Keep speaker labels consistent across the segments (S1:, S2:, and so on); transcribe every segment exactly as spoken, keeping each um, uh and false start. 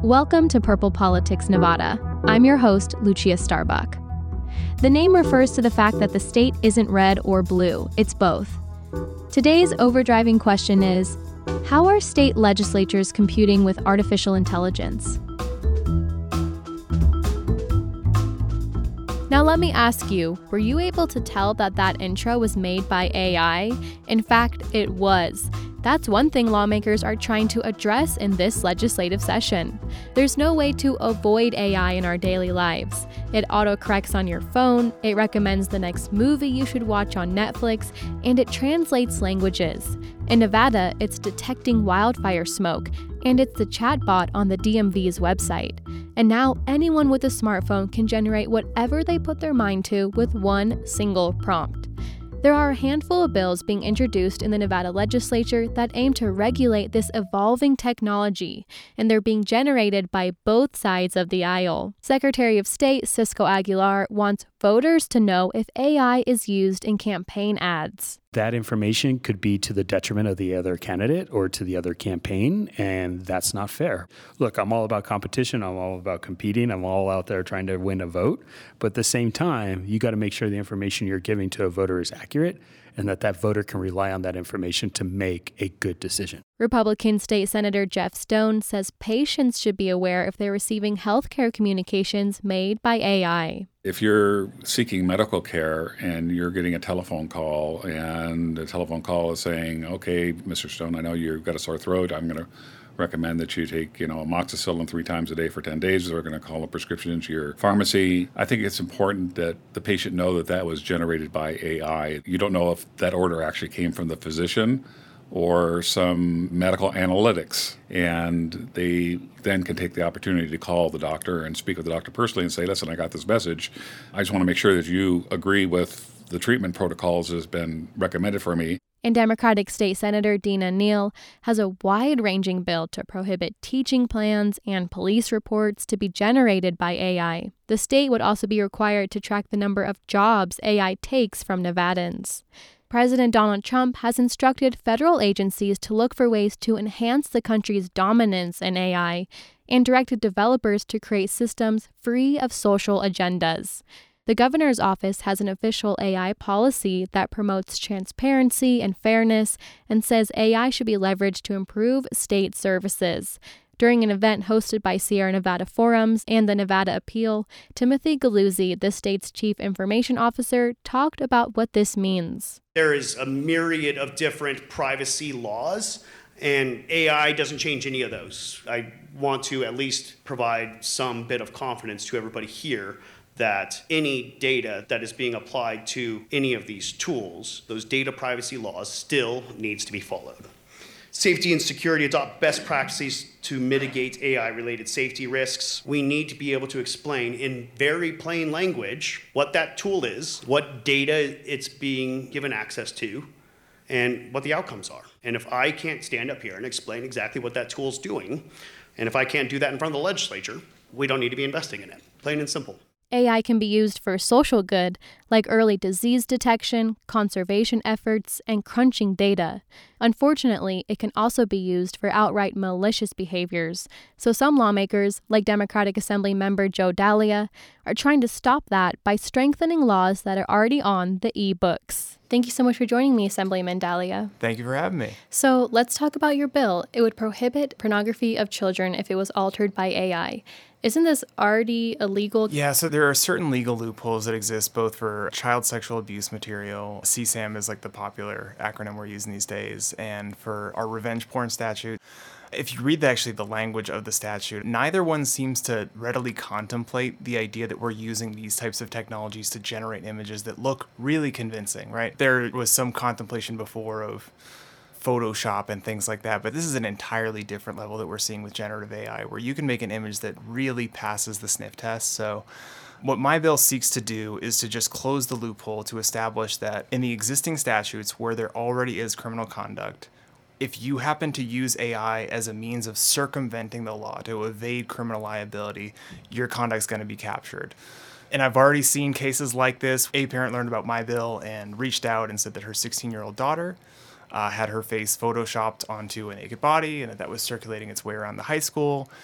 S1: Welcome to Purple Politics Nevada. I'm your host, Lucia Starbuck. The name refers to the fact that the state isn't red or blue, it's both. Today's overdriving question is, how are state legislatures computing with artificial intelligence? Now let me ask you, were you able to tell that that intro was made by A I? In fact, it was. That's one thing lawmakers are trying to address in this legislative session. There's no way to avoid A I in our daily lives. It autocorrects on your phone, it recommends the next movie you should watch on Netflix, and it translates languages. In Nevada, it's detecting wildfire smoke, and it's the chatbot on the D M V's website. And now anyone with a smartphone can generate whatever they put their mind to with one single prompt. There are a handful of bills being introduced in the Nevada legislature that aim to regulate this evolving technology, and they're being generated by both sides of the aisle. Secretary of State Cisco Aguilar wants voters to know if A I is used in campaign ads.
S2: That information could be to the detriment of the other candidate or to the other campaign, and that's not fair. Look, I'm all about competition. I'm all about competing. I'm all out there trying to win a vote. But at the same time, you got to make sure the information you're giving to a voter is accurate and that that voter can rely on that information to make a good decision.
S1: Republican State Senator Jeff Stone says patients should be aware if they're receiving healthcare communications made by A I.
S3: If you're seeking medical care and you're getting a telephone call and the telephone call is saying, okay, Mister Stone, I know you've got a sore throat. I'm going to recommend that you take, you know, amoxicillin three times a day for ten days. We're going to call a prescription into your pharmacy. I think it's important that the patient know that that was generated by A I. You don't know if that order actually came from the physician or some medical analytics. And they then can take the opportunity to call the doctor and speak with the doctor personally and say, listen, I got this message. I just want to make sure that you agree with the treatment protocols that has been recommended for me.
S1: And Democratic State Senator Dina Neal has a wide-ranging bill to prohibit teaching plans and police reports to be generated by A I. The state would also be required to track the number of jobs A I takes from Nevadans. President Donald Trump has instructed federal agencies to look for ways to enhance the country's dominance in A I and directed developers to create systems free of social agendas. The governor's office has an official A I policy that promotes transparency and fairness and says A I should be leveraged to improve state services. During an event hosted by Sierra Nevada Forums and the Nevada Appeal, Timothy Galuzzi, the state's chief information officer, talked about what this means.
S4: There is a myriad of different privacy laws, and A I doesn't change any of those. I want to at least provide some bit of confidence to everybody here that any data that is being applied to any of these tools, those data privacy laws, still needs to be followed. Safety and security adopt best practices to mitigate A I-related safety risks. We need to be able to explain in very plain language what that tool is, what data it's being given access to, and what the outcomes are. And if I can't stand up here and explain exactly what that tool's doing, and if I can't do that in front of the legislature, we don't need to be investing in it. Plain and simple.
S1: A I can be used for social good, like early disease detection, conservation efforts, and crunching data. Unfortunately, it can also be used for outright malicious behaviors, so some lawmakers, like Democratic Assembly member Joe Dahlia, are trying to stop that by strengthening laws that are already on the e-books. Thank you so much for joining me, Assemblyman Dahlia.
S5: Thank you for having me.
S1: So let's talk about your bill. It would prohibit pornography of children if it was altered by A I. Isn't this already illegal?
S5: Yeah, so there are certain legal loopholes that exist both for child sexual abuse material. C SAM is like the popular acronym we're using these days, and for our revenge porn statute. If you read the, actually the language of the statute, neither one seems to readily contemplate the idea that we're using these types of technologies to generate images that look really convincing, right? There was some contemplation before of Photoshop and things like that, but this is an entirely different level that we're seeing with generative A I, where you can make an image that really passes the sniff test. So what my bill seeks to do is to just close the loophole to establish that in the existing statutes where there already is criminal conduct, if you happen to use A I as a means of circumventing the law to evade criminal liability, your conduct's going to be captured. And I've already seen cases like this. A parent learned about my bill and reached out and said that her sixteen-year-old daughter uh, had her face photoshopped onto a naked body and that that was circulating its way around the high school.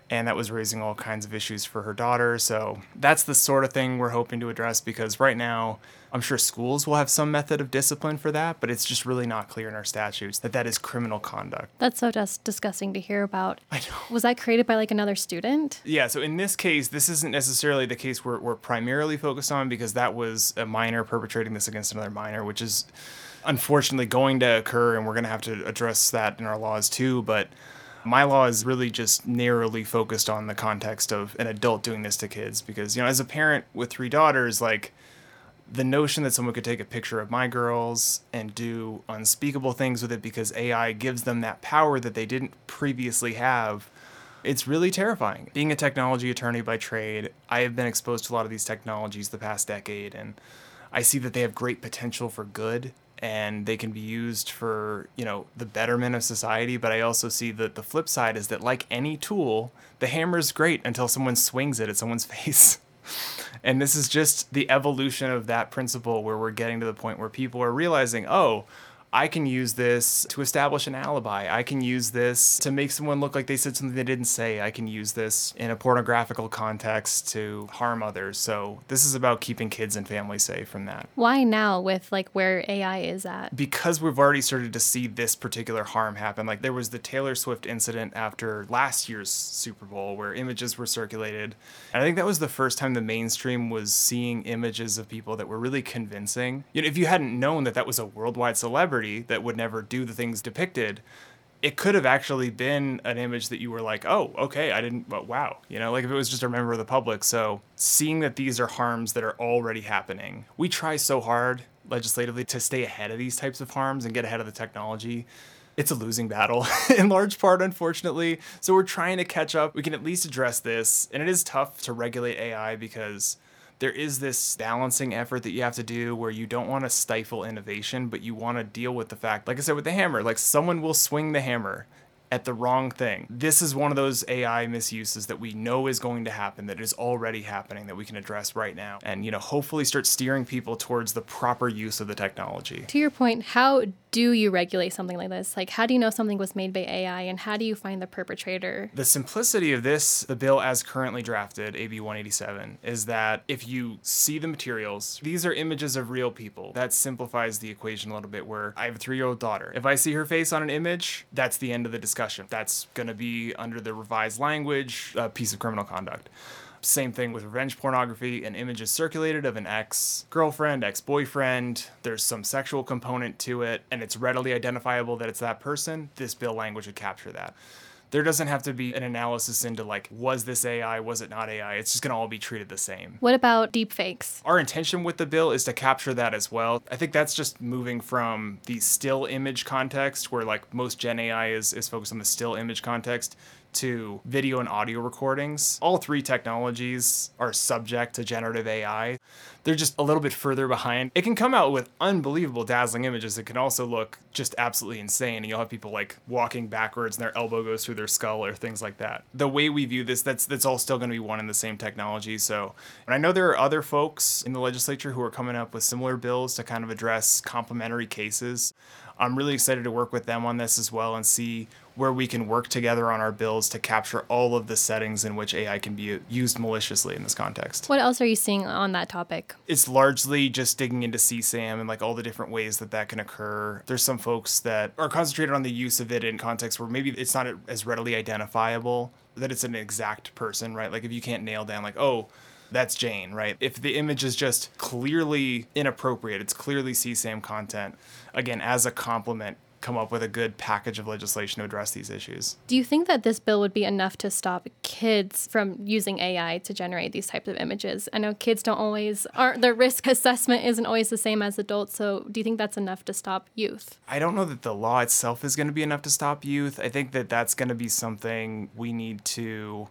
S5: and that was raising all kinds of issues for her daughter. So that's the sort of thing we're hoping to address, because right now, I'm sure schools will have some method of discipline for that, but it's just really not clear in our statutes that that is criminal conduct.
S1: That's so just disgusting to hear about.
S5: I know.
S1: Was that created by like another student?
S5: Yeah, so in this case, this isn't necessarily the case we're, we're primarily focused on, because that was a minor perpetrating this against another minor, which is unfortunately going to occur, and we're going to have to address that in our laws too. But my law is really just narrowly focused on the context of an adult doing this to kids, because, you know, as a parent with three daughters, like, the notion that someone could take a picture of my girls and do unspeakable things with it because A I gives them that power that they didn't previously have, it's really terrifying. Being a technology attorney by trade, I have been exposed to a lot of these technologies the past decade, and I see that they have great potential for good, and they can be used for, you know, the betterment of society. But I also see that the flip side is that, like any tool, the hammer is great until someone swings it at someone's face. And this is just the evolution of that principle, where we're getting to the point where people are realizing, oh, I can use this to establish an alibi. I can use this to make someone look like they said something they didn't say. I can use this in a pornographical context to harm others. So this is about keeping kids and families safe from that.
S1: Why now, with like where A I is at?
S5: Because we've already started to see this particular harm happen. Like, there was the Taylor Swift incident after last year's Super Bowl where images were circulated. And I think that was the first time the mainstream was seeing images of people that were really convincing. You know, if you hadn't known that that was a worldwide celebrity that would never do the things depicted, it could have actually been an image that you were like, oh, okay, I didn't, but wow. You know, like if it was just a member of the public. So seeing that these are harms that are already happening, we try so hard legislatively to stay ahead of these types of harms and get ahead of the technology. It's a losing battle in large part, unfortunately. So we're trying to catch up. We can at least address this. And it is tough to regulate A I because there is this balancing effort that you have to do where you don't want to stifle innovation, but you want to deal with the fact, like I said, with the hammer, like someone will swing the hammer at the wrong thing. This is one of those A I misuses that we know is going to happen, that is already happening, that we can address right now. And, you know, hopefully start steering people towards the proper use of the technology.
S1: To your point, how do you regulate something like this? Like, how do you know something was made by A I, and how do you find the perpetrator?
S5: The simplicity of this, the bill as currently drafted, A B one eighty-seven, is that if you see the materials, these are images of real people. That simplifies the equation a little bit, where I have a three-year-old daughter. If I see her face on an image, that's the end of the discussion. That's going to be under the revised language, a piece of criminal conduct. Same thing with revenge pornography. An image is circulated of an ex-girlfriend, ex-boyfriend. There's some sexual component to it, and it's readily identifiable that it's that person. This bill language would capture that. There doesn't have to be an analysis into, like, was this A I, was it not A I? It's just going to all be treated the same.
S1: What about deepfakes?
S5: Our intention with the bill is to capture that as well. I think that's just moving from the still image context, where, like, most Gen A I is, is focused on the still image context, to video and audio recordings. All three technologies are subject to generative A I. They're just a little bit further behind. It can come out with unbelievable dazzling images. It can also look just absolutely insane. And you'll have people like walking backwards and their elbow goes through their skull or things like that. The way we view this, that's that's all still going to be one and the same technology. So, and I know there are other folks in the legislature who are coming up with similar bills to kind of address complementary cases. I'm really excited to work with them on this as well and see where we can work together on our bills to capture all of the settings in which A I can be used maliciously in this context.
S1: What else are you seeing on that topic?
S5: It's largely just digging into C SAM and like all the different ways that that can occur. There's some folks that are concentrated on the use of it in contexts where maybe it's not as readily identifiable, that it's an exact person, right? Like if you can't nail down like, oh, that's Jane, right? If the image is just clearly inappropriate, it's clearly C SAM content, again, as a complement, come up with a good package of legislation to address these issues.
S1: Do you think that this bill would be enough to stop kids from using A I to generate these types of images? I know kids don't always, aren't, their risk assessment isn't always the same as adults, so do you think that's enough to stop youth?
S5: I don't know that the law itself is going to be enough to stop youth. I think that that's going to be something we need to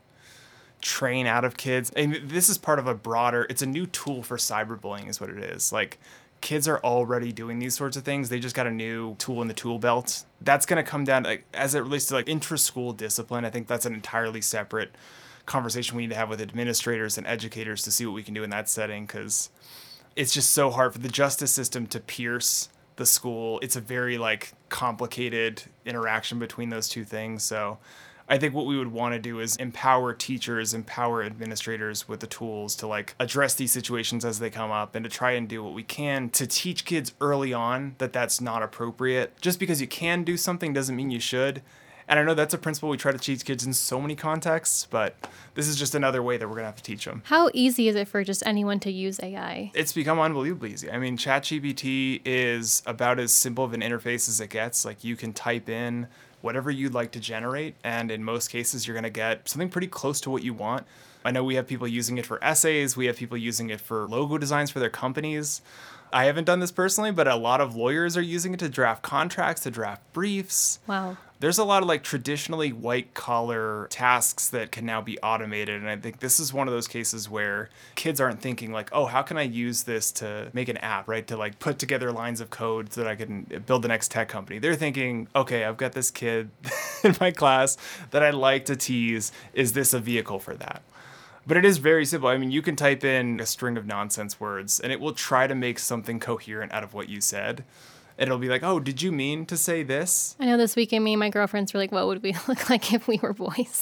S5: train out of kids. And this is part of a broader, it's a new tool for cyberbullying is what it is. Like, kids are already doing these sorts of things. They just got a new tool in the tool belt. That's going to come down, like, as it relates to like intra-school discipline. I think that's an entirely separate conversation we need to have with administrators and educators to see what we can do in that setting, because it's just so hard for the justice system to pierce the school. It's a very like complicated interaction between those two things. So I think what we would want to do is empower teachers, empower administrators with the tools to like address these situations as they come up and to try and do what we can to teach kids early on that that's not appropriate. Just because you can do something doesn't mean you should. And I know that's a principle we try to teach kids in so many contexts, but this is just another way that we're going to have to teach them.
S1: How easy is it for just anyone to use A I?
S5: It's become unbelievably easy. I mean, ChatGPT is about as simple of an interface as it gets. Like, you can type in whatever you'd like to generate, and in most cases, you're going to get something pretty close to what you want. I know we have people using it for essays. We have people using it for logo designs for their companies. I haven't done this personally, but a lot of lawyers are using it to draft contracts, to draft briefs.
S1: Wow.
S5: There's a lot of like traditionally white collar tasks that can now be automated. And I think this is one of those cases where kids aren't thinking like, oh, how can I use this to make an app, right? To like put together lines of code so that I can build the next tech company. They're thinking, okay, I've got this kid in my class that I'd like to tease. Is this a vehicle for that? But it is very simple. I mean, you can type in a string of nonsense words and it will try to make something coherent out of what you said. It'll be like, oh, did you mean to say this?
S1: I know this weekend, me and my girlfriends were like, what would we look like if we were boys?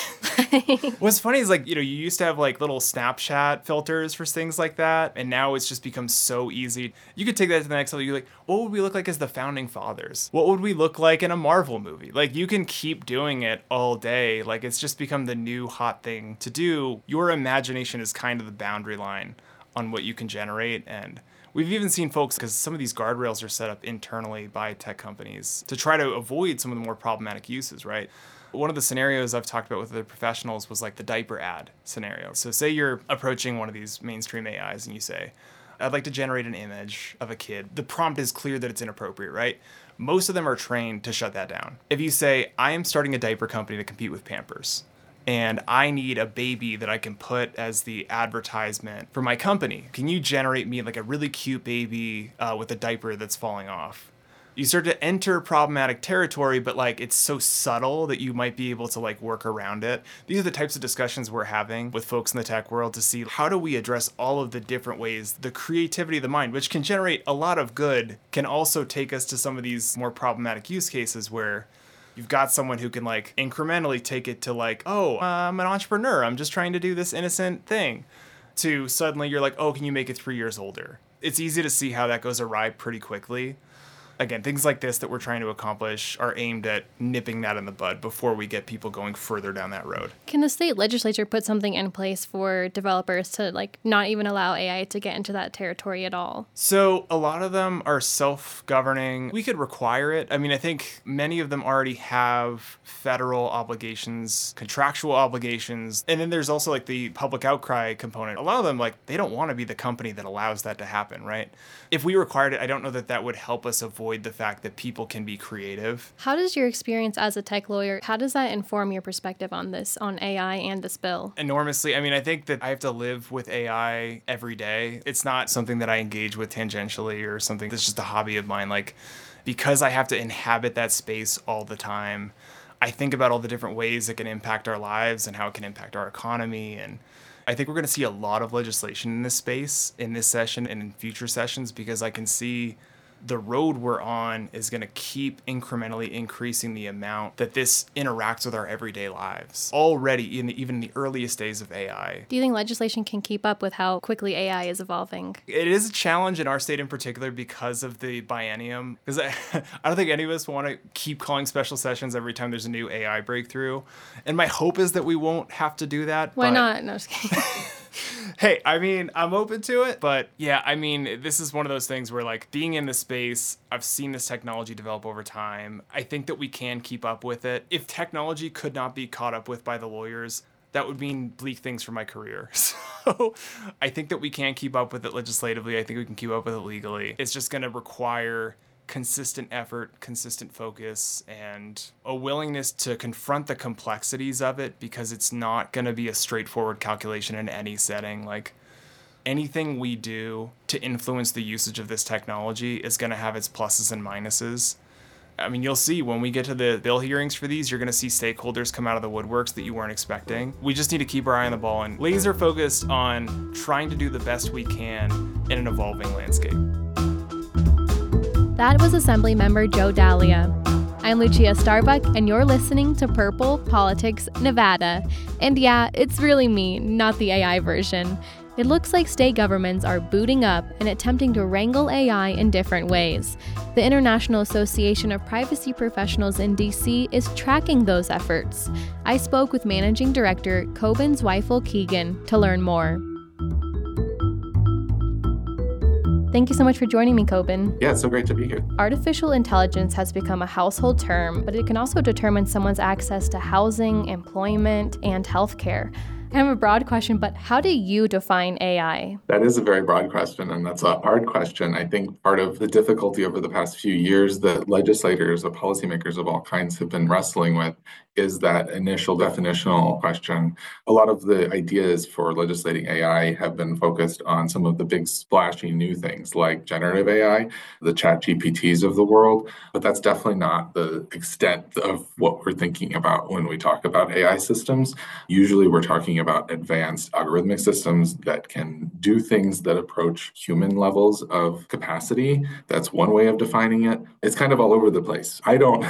S5: What's funny is like, you know, you used to have like little Snapchat filters for things like that. And now it's just become so easy. You could take that to the next level. You're like, what would we look like as the founding fathers? What would we look like in a Marvel movie? Like, you can keep doing it all day. Like, it's just become the new hot thing to do. Your imagination is kind of the boundary line on what you can generate. And we've even seen folks, because some of these guardrails are set up internally by tech companies to try to avoid some of the more problematic uses, right? One of the scenarios I've talked about with other professionals was like the diaper ad scenario. So say you're approaching one of these mainstream A Is and you say, I'd like to generate an image of a kid. The prompt is clear that it's inappropriate, right? Most of them are trained to shut that down. If you say, I am starting a diaper company to compete with Pampers, and I need a baby that I can put as the advertisement for my company. Can you generate me like a really cute baby uh, with a diaper that's falling off? You start to enter problematic territory, but like it's so subtle that you might be able to like work around it. These are the types of discussions we're having with folks in the tech world to see how do we address all of the different ways the creativity of the mind, which can generate a lot of good, can also take us to some of these more problematic use cases where you've got someone who can like incrementally take it to like, oh, I'm an entrepreneur. I'm just trying to do this innocent thing. To suddenly you're like, oh, can you make it three years older? It's easy to see how that goes awry pretty quickly. Again, things like this that we're trying to accomplish are aimed at nipping that in the bud before we get people going further down that road.
S1: Can the state legislature put something in place for developers to like not even allow A I to get into that territory at all?
S5: So a lot of them are self-governing. We could require it. I mean, I think many of them already have federal obligations, contractual obligations, and then there's also like the public outcry component. A lot of them, like, they don't want to be the company that allows that to happen, right? If we required it, I don't know that that would help us avoid the fact that people can be creative.
S1: How does your experience as a tech lawyer, how does that inform your perspective on this, on A I and this bill?
S5: Enormously. I mean, I think that I have to live with A I every day. It's not something that I engage with tangentially or something that's just a hobby of mine. Like, because I have to inhabit that space all the time, I think about all the different ways it can impact our lives and how it can impact our economy. And I think we're going to see a lot of legislation in this space, in this session and in future sessions, because I can see the road we're on is going to keep incrementally increasing the amount that this interacts with our everyday lives. Already, in the, even in the earliest days of A I.
S1: Do you think legislation can keep up with how quickly A I is evolving?
S5: It is a challenge in our state in particular because of the biennium. Because I, I don't think any of us want to keep calling special sessions every time there's a new A I breakthrough. And my hope is that we won't have to do that.
S1: Why
S5: but
S1: not? No, just kidding.
S5: Hey, I mean, I'm open to it, but yeah, I mean, this is one of those things where like being in this space, I've seen this technology develop over time. I think that we can keep up with it. If technology could not be caught up with by the lawyers, that would mean bleak things for my career. So I think that we can keep up with it legislatively. I think we can keep up with it legally. It's just going to require consistent effort, consistent focus, and a willingness to confront the complexities of it, because it's not going to be a straightforward calculation in any setting. Like, anything we do to influence the usage of this technology is going to have its pluses and minuses. I mean, you'll see when we get to the bill hearings for these, you're going to see stakeholders come out of the woodworks that you weren't expecting. We just need to keep our eye on the ball and laser focused on trying to do the best we can in an evolving landscape.
S1: That was Assembly Member Joe Dahlia. I'm Lucia Starbuck, and you're listening to Purple Politics Nevada. And yeah, it's really me, not the A I version. It looks like state governments are booting up and attempting to wrangle A I in different ways. The International Association of Privacy Professionals in D C is tracking those efforts. I spoke with Managing Director Coben Zweifel-Keegan to learn more. Thank you so much for joining me, Coben.
S6: Yeah, it's so great to be here.
S1: Artificial intelligence has become a household term, but it can also determine someone's access to housing, employment, and healthcare. Kind of a broad question, but how do you define A I?
S6: That is a very broad question, and that's a hard question. I think part of the difficulty over the past few years that legislators or policymakers of all kinds have been wrestling with is that initial definitional question. A lot of the ideas for legislating A I have been focused on some of the big splashy new things like generative A I, the Chat G P Ts of the world, but that's definitely not the extent of what we're thinking about when we talk about A I systems. Usually we're talking about advanced algorithmic systems that can do things that approach human levels of capacity. That's one way of defining it. It's kind of all over the place. I don't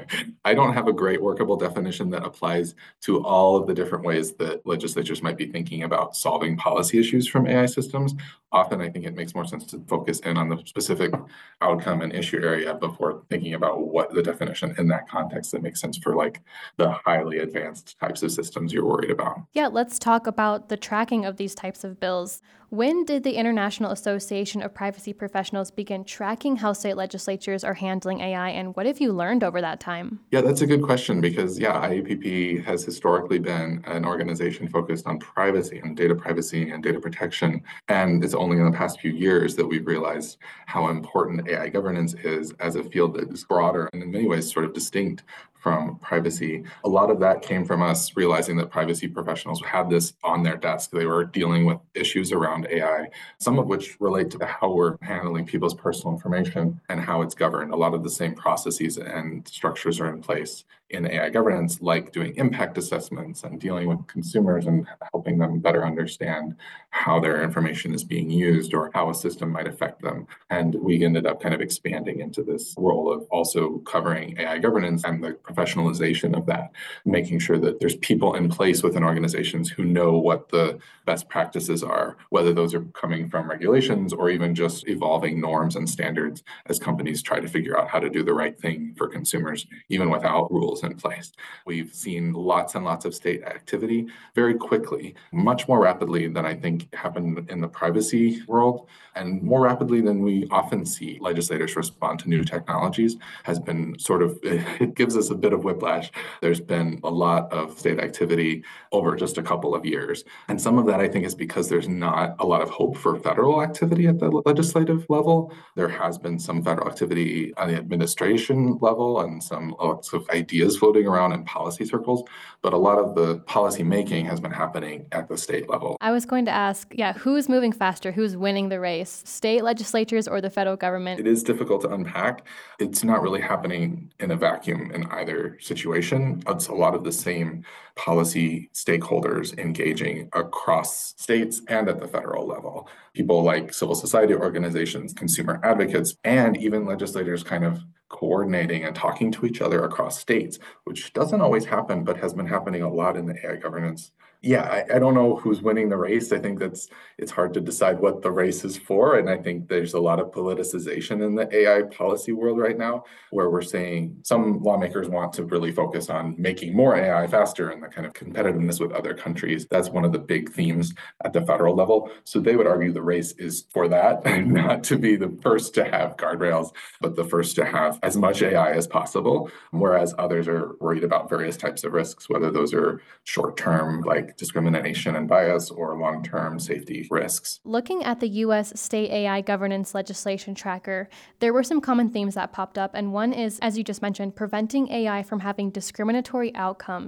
S6: I don't have a great workable definition that applies to all of the different ways that legislatures might be thinking about solving policy issues from A I systems. Often I think it makes more sense to focus in on the specific outcome and issue area before thinking about what the definition in that context that makes sense for like the highly advanced types of systems you're worried about.
S1: Yeah, let's talk about the tracking of these types of bills. When did the International Association of Privacy Professionals begin tracking how state legislatures are handling A I, and what have you learned over that time?
S6: Yeah, that's a good question because, yeah, I A P P has historically been an organization focused on privacy and data privacy and data protection. And it's only in the past few years that we've realized how important A I governance is as a field that is broader and in many ways sort of distinct from privacy. A lot of that came from us realizing that privacy professionals had this on their desk. They were dealing with issues around A I, some of which relate to how we're handling people's personal information and how it's governed. A lot of the same processes and structures are in place in A I governance, like doing impact assessments and dealing with consumers and helping them better understand how their information is being used or how a system might affect them. And we ended up kind of expanding into this role of also covering A I governance and the professionalization of that, making sure that there's people in place within organizations who know what the best practices are, whether those are coming from regulations or even just evolving norms and standards as companies try to figure out how to do the right thing for consumers, even without rules in place. We've seen lots and lots of state activity very quickly, much more rapidly than I think happened in the privacy world, and more rapidly than we often see legislators respond to new technologies has been sort of, it gives us a bit of whiplash. There's been a lot of state activity over just a couple of years. And some of that I think is because there's not a lot of hope for federal activity at the legislative level. There has been some federal activity on the administration level and some lots of ideas floating around in policy circles, but a lot of the policy making has been happening at the state level.
S1: I was going to ask, yeah, who's moving faster? Who's winning the race? State legislatures or the federal government?
S6: It is difficult to unpack. It's not really happening in a vacuum in either situation. It's a lot of the same policy stakeholders engaging across states and at the federal level. People like civil society organizations, consumer advocates, and even legislators kind of coordinating and talking to each other across states, which doesn't always happen, but has been happening a lot in the A I governance. Yeah, I, I don't know who's winning the race. I think that's it's hard to decide what the race is for. And I think there's a lot of politicization in the A I policy world right now, where we're saying some lawmakers want to really focus on making more A I faster and the kind of competitiveness with other countries. That's one of the big themes at the federal level. So they would argue the race is for that, and not to be the first to have guardrails, but the first to have as much A I as possible, whereas others are worried about various types of risks, whether those are short-term, like discrimination and bias, or long-term safety risks.
S1: Looking at the U S state A I governance legislation tracker, there were some common themes that popped up, and one is, as you just mentioned, preventing A I from having discriminatory outcomes.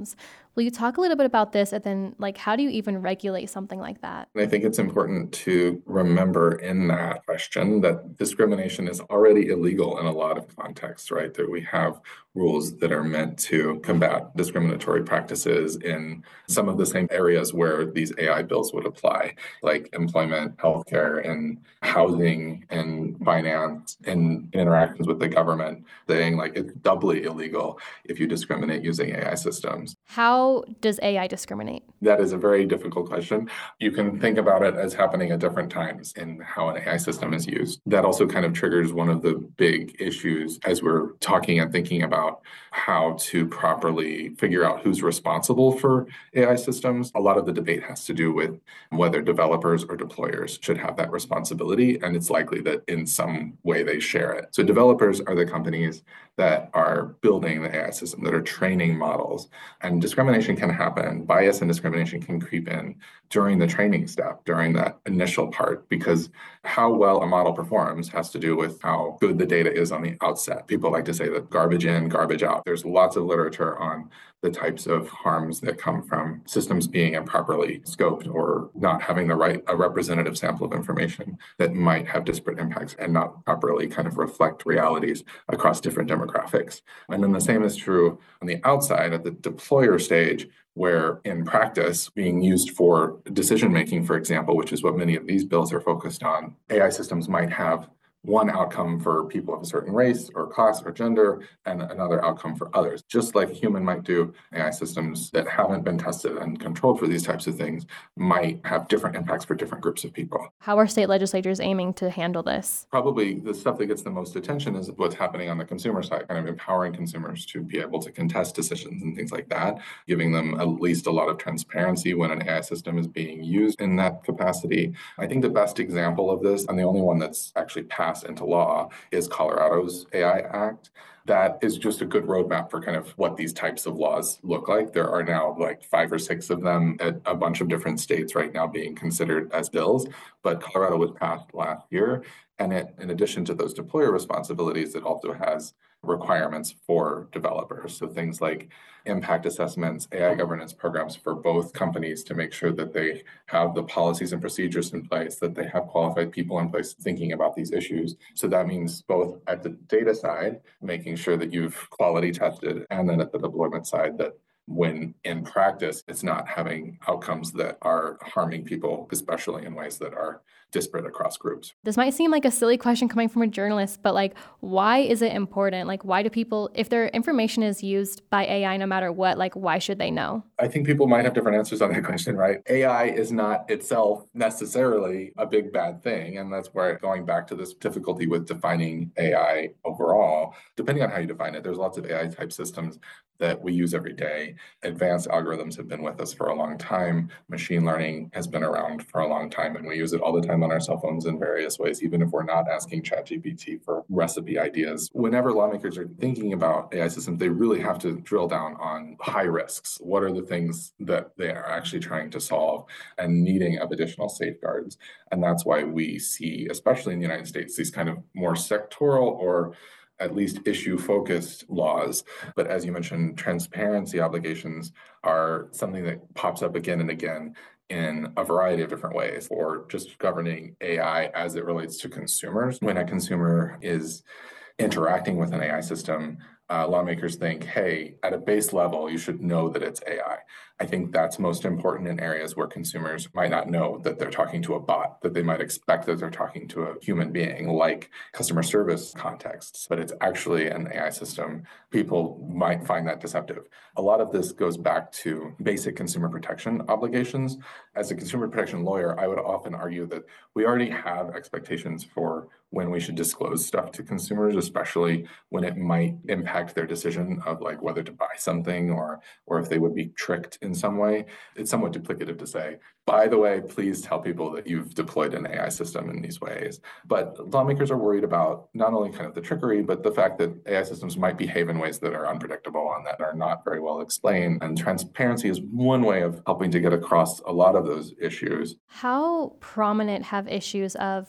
S1: Will you talk a little bit about this, and then like how do you even regulate something like that?
S6: I think it's important to remember in that question that discrimination is already illegal in a lot of contexts, right? That we have rules that are meant to combat discriminatory practices in some of the same areas where these A I bills would apply, like employment, healthcare, and housing, and finance, and interactions with the government, saying like it's doubly illegal if you discriminate using A I systems.
S1: How does A I discriminate?
S6: That is a very difficult question. You can think about it as happening at different times in how an A I system is used. That also kind of triggers one of the big issues as we're talking and thinking about how to properly figure out who's responsible for A I systems. A lot of the debate has to do with whether developers or deployers should have that responsibility, and it's likely that in some way they share it. So developers are the companies that are building the A I system, that are training models, and discrimination can happen. Bias and discrimination can creep in during the training step, during that initial part, because how well a model performs has to do with how good the data is on the outset. People like to say that garbage in, garbage out. There's lots of literature on the types of harms that come from systems being improperly scoped or not having the right a representative sample of information that might have disparate impacts and not properly kind of reflect realities across different demographics. And then the same is true on the outside at the deployer stage, where in practice, being used for decision making, for example, which is what many of these bills are focused on, A I systems might have one outcome for people of a certain race or class or gender and another outcome for others. Just like a human might do, A I systems that haven't been tested and controlled for these types of things might have different impacts for different groups of people.
S1: How are state legislatures aiming to handle this?
S6: Probably the stuff that gets the most attention is what's happening on the consumer side, kind of empowering consumers to be able to contest decisions and things like that, giving them at least a lot of transparency when an A I system is being used in that capacity. I think the best example of this, and the only one that's actually passed into law, is Colorado's A I Act. That is just a good roadmap for kind of what these types of laws look like. There are now like five or six of them at a bunch of different states right now being considered as bills, but Colorado was passed last year. And it, in addition to those deployer responsibilities, it also has requirements for developers. So things like impact assessments, A I governance programs for both companies to make sure that they have the policies and procedures in place, that they have qualified people in place thinking about these issues. So that means both at the data side, making sure that you've quality tested, and then at the deployment side, that when in practice, it's not having outcomes that are harming people, especially in ways that are disparate across groups.
S1: This might seem like a silly question coming from a journalist, but like, why is it important? Like, why do people, if their information is used by A I no matter what, like, why should they know?
S6: I think people might have different answers on that question, right? A I is not itself necessarily a big bad thing. And that's where going back to this difficulty with defining A I overall, depending on how you define it, there's lots of A I type systems that we use every day. Advanced algorithms have been with us for a long time. Machine learning has been around for a long time, and we use it all the time on our cell phones in various ways, even if we're not asking ChatGPT for recipe ideas. Whenever lawmakers are thinking about A I systems, they really have to drill down on high risks. What are the things that they are actually trying to solve and needing of additional safeguards? And that's why we see, especially in the United States, these kind of more sectoral or at least issue-focused laws. But as you mentioned, transparency obligations are something that pops up again and again in a variety of different ways, or just governing A I as it relates to consumers. When a consumer is interacting with an A I system, uh, lawmakers think, hey, at a base level, you should know that it's A I. I think that's most important in areas where consumers might not know that they're talking to a bot, that they might expect that they're talking to a human being, like customer service contexts, but it's actually an A I system. People might find that deceptive. A lot of this goes back to basic consumer protection obligations. As a consumer protection lawyer, I would often argue that we already have expectations for when we should disclose stuff to consumers, especially when it might impact their decision of like whether to buy something or or if they would be tricked in some way. It's somewhat duplicative to say, by the way, please tell people that you've deployed an A I system in these ways. But lawmakers are worried about not only kind of the trickery, but the fact that A I systems might behave in ways that are unpredictable and that are not very well explained. And transparency is one way of helping to get across a lot of those issues.
S1: How prominent have issues of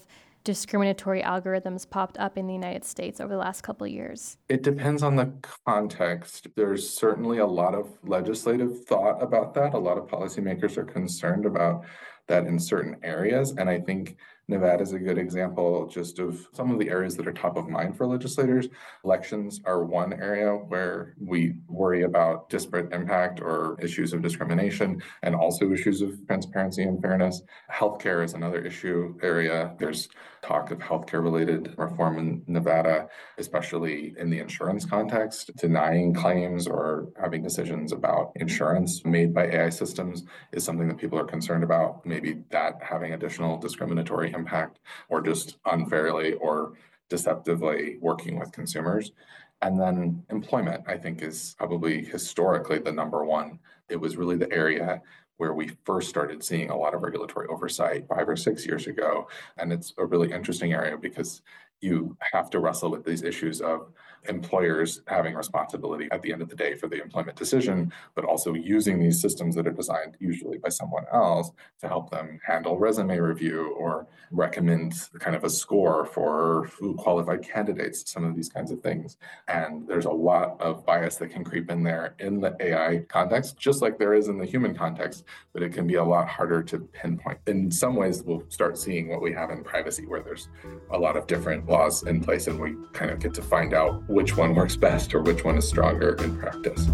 S1: discriminatory algorithms popped up in the United States over the last couple of years?
S6: It depends on the context. There's certainly a lot of legislative thought about that. A lot of policymakers are concerned about that in certain areas. And I think Nevada is a good example just of some of the areas that are top of mind for legislators. Elections are one area where we worry about disparate impact or issues of discrimination, and also issues of transparency and fairness. Healthcare is another issue area. There's talk of healthcare related reform in Nevada, especially in the insurance context. Denying claims or having decisions about insurance made by A I systems is something that people are concerned about. Maybe that having additional discriminatory impact, or just unfairly or deceptively working with consumers. And then employment, I think, is probably historically the number one. It was really the area where we first started seeing a lot of regulatory oversight five or six years ago. And it's a really interesting area because you have to wrestle with these issues of employers having responsibility at the end of the day for the employment decision, but also using these systems that are designed usually by someone else to help them handle resume review or recommend kind of a score for qualified candidates, some of these kinds of things. And there's a lot of bias that can creep in there in the A I context, just like there is in the human context, but it can be a lot harder to pinpoint. In some ways, we'll start seeing what we have in privacy, where there's a lot of different laws in place, and we kind of get to find out which one works best or which one is stronger in practice.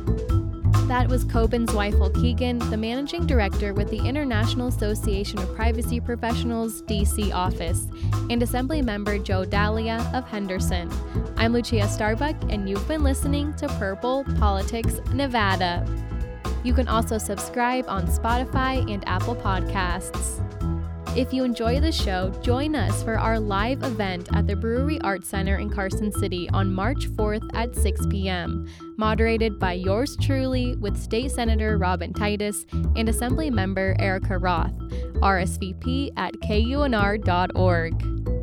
S1: That was Coben Zweifel-Keegan, the managing director with the International Association of Privacy Professionals D C office, and Assembly Member Joe Dahlia of Henderson. I'm Lucia Starbuck, and you've been listening to Purple Politics Nevada. You can also subscribe on Spotify and Apple Podcasts. If you enjoy the show, join us for our live event at the Brewery Arts Center in Carson City on March fourth at six p.m., moderated by yours truly with State Senator Robin Titus and Assembly Member Erica Roth, R S V P at K U N R dot org.